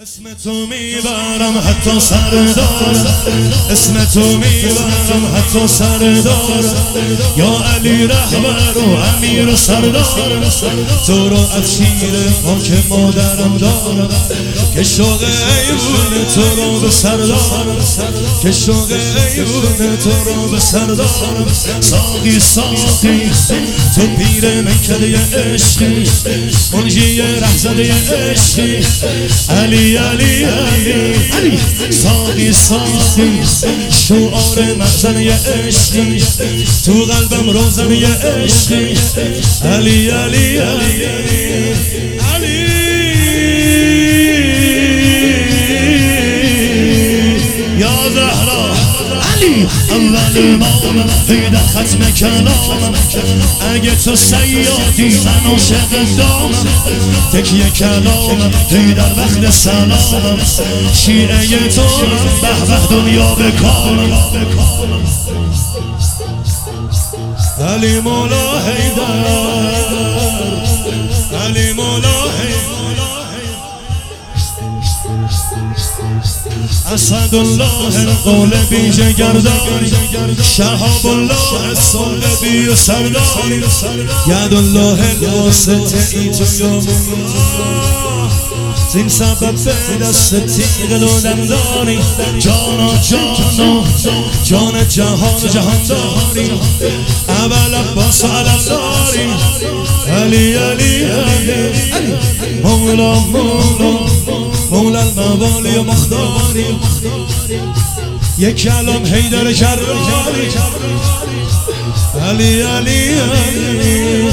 اسم تو میبرم حتی سردار، اسم تو میبرم حتی سردار، یا علی رهبر و امیر و سردار، تو رو از شیر خاک مادرم دارم که شوق ایوون تو رو به سردار، که شوق ایوون تو رو به سردار. ساقی ساقی تو پیر میکده عشقی، منجی رهزده عشقی، علی علی علی ساقی ساقی شعار محزنه عشقی، تو قلبم روزنه عشقی، علی علی علی علی یا زهرا علی اول مام پیدا ختم کلامم، اگه تو سیادی من عاشق دامم، تکیه کلامم پی در وقت سلامم، شیعه تو به به دنیا بکامم، علی مولا حیدر، علی مولا حیدر، اسد الله القول بی جگرداری، شهاب الله صلبی و سرداری، ید الله الواسطه ای تو یا زین سبب به دست تیغ لودم داری، جانا جانا جان جهان جهان داری، اول عباس علم داری، علی علی علی مولا مولا مولا الموالی و مختاری، یک کلام حیدر کراری، علی علی علی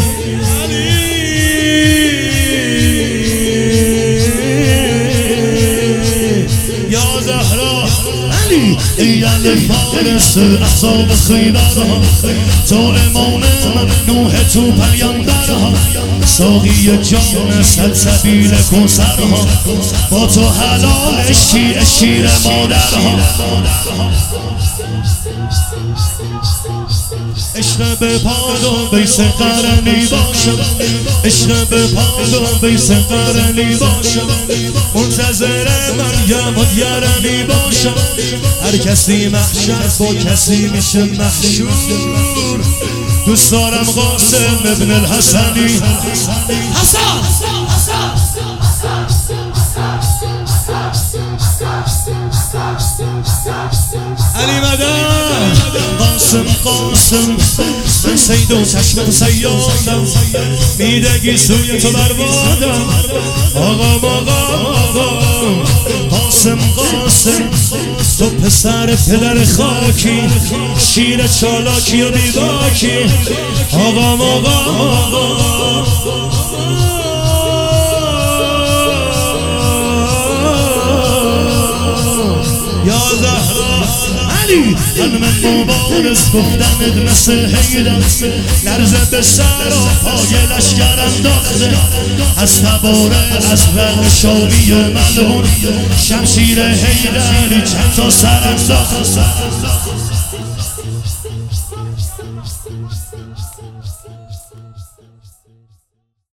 یا زهرا علی ایال فارس احزاب خیبرها، تو امام من نوح تو پیامبرها، ساقی جان سلسبیل کوثرها، با تو حلال شیر مادرها، عشق به پاد و بیس قرنی باشم، عشق به پاد و بیس قرنی باشم، منتظر مریم و یرمی باشم، هر کسی محشر با کسی میشه محشور، دوست دارم قاسم ابن الحسنی حسن علی مدن قاسم قاسم من سید و چشمت سیادم، میدگی سوی تو بربادم، آقام آقام آقام قاسم قاسم تو پسر پدر خاکی، شیر چالاکی و بیباکی، آقام آقام آقام یا زهرا علی من مبارز گفتمت مثل حیدر، لرزه به سر و پای لشکر انداخته، از تباره از ور شامی ملعون، شمشیر حیدری چند تا سر انداخته،